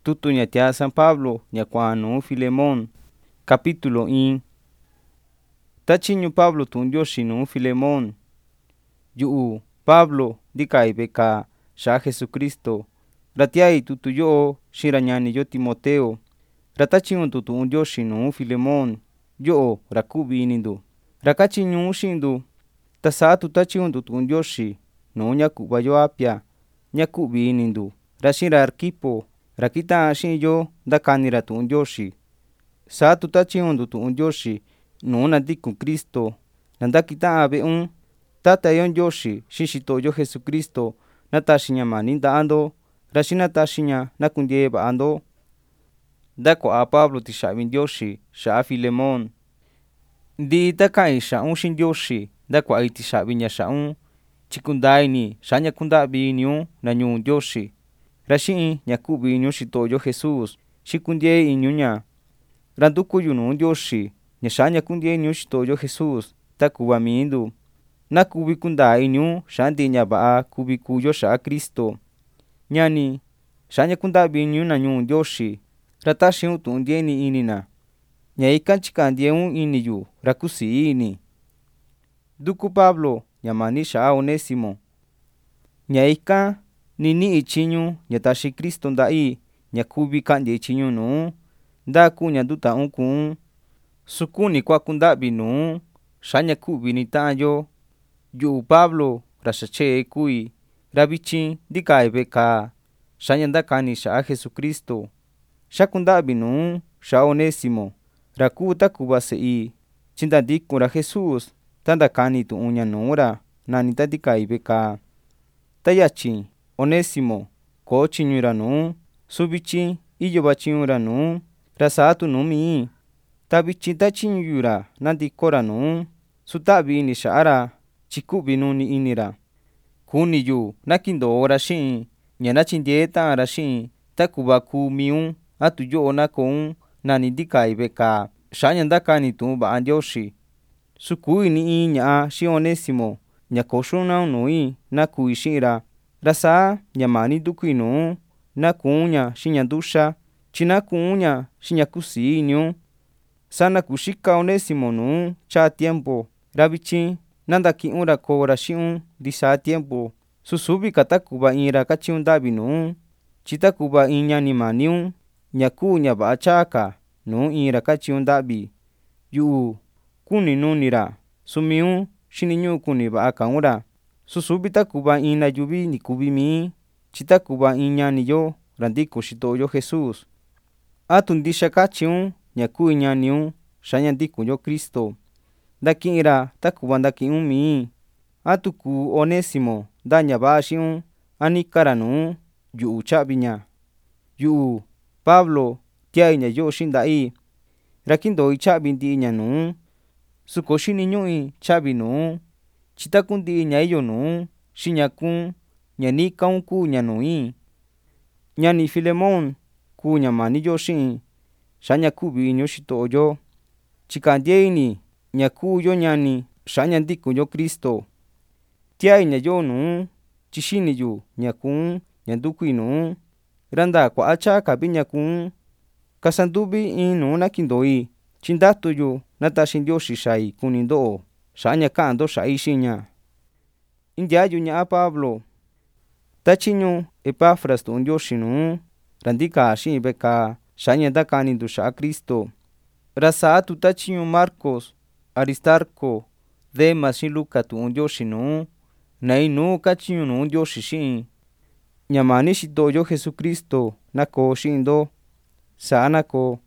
Tutu ña tia San Pablo ña kuaan nuu Filemón. Capítulo 1. Tachiñu Pablo tu'un Ndioxi nuu Filemón. Yu'u Pablo ndikai vekaa xa'a Jesucristo, ra tiai tutu yo'o xiin ra ñani yo Timoteo, ra tachiñuntu tu'un Ndioxi nuu Filemón, yo'o ra ku'vi inintu, ra kachiñuu xi'intu. Ta saa tu tachiñuntu tu'un Ndioxi nuu ña ku'va yo Apia, ña ku'vi inintu, ra xiin ra Arquipo, ra kita'an xi'in yo ndakani ra tu'un Ndioxi. Saa tu tachiñuntu tu'un Ndioxi nuu na ndikun Kristo, na ndakita'an ve'un. Tata yo Ndioxi xiin Xito'o yo Jesucristo na taxi ña mani nda'a ndo, ra xiin na taxi ña na kundee va'a ndo. Ndakua'a Pablo tixa'vi Ndioxi xa'a Filemón. Ndi'i ta ka'in xa'un xiin Ndioxi ndakua'i tixa'vi ña xa'un, tyi kundaa ini xa'a ña kunda'vi iniun nañuu Ndioxi, ra xi'in ña ku'vi iniun Xito'o yo Jesus xi kundee iniun ña. Ra nduku yu nuu Ndioxi ña xa'a ña kundee iniun Xito'o yo Jesus ta ku'va mintu, na kuvi kundaa iniun xa'a ndi'i ña va'a kuvi kuu yo xa'a Cristo. Ñani, xa'a ña kunda'vi iniun nañuu Ndioxi, ra taxiun tu'un ndieni ini na, ña ikan tyika'ndie un ini yu ra kusii ini. Nduku Pablo ña mani xa'a Onésimo, ña ikan ni ni'i tyiñu ña taxi Cristo nda'i ña kuvi ka'ndie tyiñu nuun, nda kuu ña nduta'un kuun, su kuni kua kunda'vi nuun xa'a ña ku'vi ni ta'an yo. Yu'u Pablo ra xa tyee kui, ra vityin ndikai vekaa xa'a ña ndakani xa'a Jesucristo. Xakunda'vi nuun xa'a Onésimo, ra kuu ta ku'va se'i, tyi nda ndikun ra Jesus ta ndakani tu'un ña nuu ra nani ta ndikai vekaa. Ta yatyin Onésimo koo tyiñu ra nuu, su vityin iyo va tyiñu ra nuu, ra saa tu nuu mi. Ta vityin tatyiñu yu ra nandiko ra nuu, su ta'vi ini xa'a ra tyi ku'vi nuni ini ra. Kuni yu na kindoo ra xi'in ña na tyindee ta'an ra xi'in ta ku'va kuu miun, a tu yo'o na koun nani ndikai vekaa xa'a ña ndakani tu'un va'a Ndioxi. Su kuu ni in ña'a xiin Onésimo ña koo xu'un nui na kui xi'in ra, ra saa ña mani ndukui nuu na kuun ña xiin ña nduxa, tyi na kuun ña xiin ña kusii iniun. Sana kuxika Onésimo nuu chaa tiempo, ra vityin na ndaki'un ra koo ra xi'un ndisaa tiempo, su suvi ka ta ku'va in ra katyíun nda'vi nuun, tyi ta ku'va in ñani maniun ña kuu ña va'a chaa ka nuu in ra katyíun nda'vi. Yu'u kuni nuni ra, su miun xiniñu'u kuni va'a kaun ra, su suvi ta ku'va in na yuvi ni kuvi mii, tyi ta ku'va in ñani yo ra ndikun Xito'o yo Jesus. ¿A tu ndixa katyiun ña kuu in ñaniun xa'a ña ndikun yo Cristo? Ndaki'in ra ta ku'va ndaki'un mii. ¿A tu kuu Onésimo ndaa ña va'a xi'un, a nika ra nuu yu'u tya'vi ña? Yu'u Pablo tiai ña yo'o xiin nda'i, ra kindoi tya'vi ndi'i ña nuu, su ko xini ñu'i tya'vi nuu, tyi taku ndi'i ña iyo nuu xiin ña kuun, ña nika un kuu ña nui. Ñani Filemón kuu ña mani yo xi'in xa'a ña ku'vi iniun Xito'o yo. Tyika'ndie ini ña kuu yo ñani xa'a ña ndikun yo Cristo. Tiai ña yo'o nuu, tyi xini yu ña kuun ña ndukui nuu, ra ndaa kua'a chaa ka vi ña kuun. Kasantuvi in nuu na kindoi, tyi ndatu yu na taxi Ndioxi xai kuni ndo'o xa'a ña ka'an ndo xa'i xiin ña. Intiayu ña'a Pablo. Tatyiñu Epafras tu'un Ndioxi nuu, ra ndikaa xi'in vekaa xa'a ña ndakanintu xa'a Cristo. Ra saa tu tatyiñu Marcos, Aristarco, Demas xiin Luca tu'un Ndioxi nuu, na inuu katyiñu nuu Ndioxi xi'in. Ña mani Xito'o yo Jesucristo na koo xi'in ndo. Saa na koo.